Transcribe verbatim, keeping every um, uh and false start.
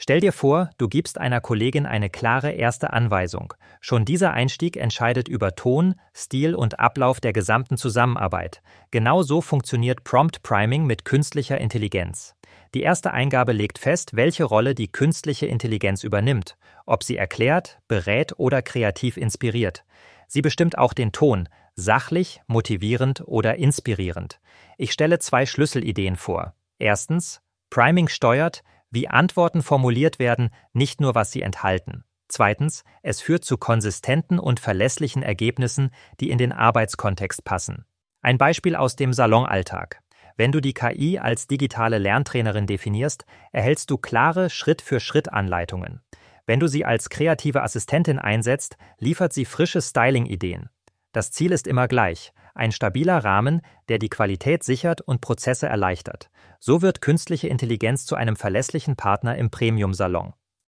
Stell dir vor, du gibst einer Kollegin eine klare erste Anweisung. Schon dieser Einstieg entscheidet über Ton, Stil und Ablauf der gesamten Zusammenarbeit. Genau so funktioniert Prompt Priming mit künstlicher Intelligenz. Die erste Eingabe legt fest, welche Rolle die künstliche Intelligenz übernimmt, ob sie erklärt, berät oder kreativ inspiriert. Sie bestimmt auch den Ton, sachlich, motivierend oder inspirierend. Ich stelle zwei Schlüsselideen vor. Erstens, Priming steuert, wie Antworten formuliert werden, nicht nur was sie enthalten. Zweitens, es führt zu konsistenten und verlässlichen Ergebnissen, die in den Arbeitskontext passen. Ein Beispiel aus dem Salonalltag. Wenn du die K I als digitale Lerntrainerin definierst, erhältst du klare Schritt-für-Schritt-Anleitungen. Wenn du sie als kreative Assistentin einsetzt, liefert sie frische Styling-Ideen. Das Ziel ist immer gleich: ein stabiler Rahmen, der die Qualität sichert und Prozesse erleichtert. So wird künstliche Intelligenz zu einem verlässlichen Partner im Premium-Salon.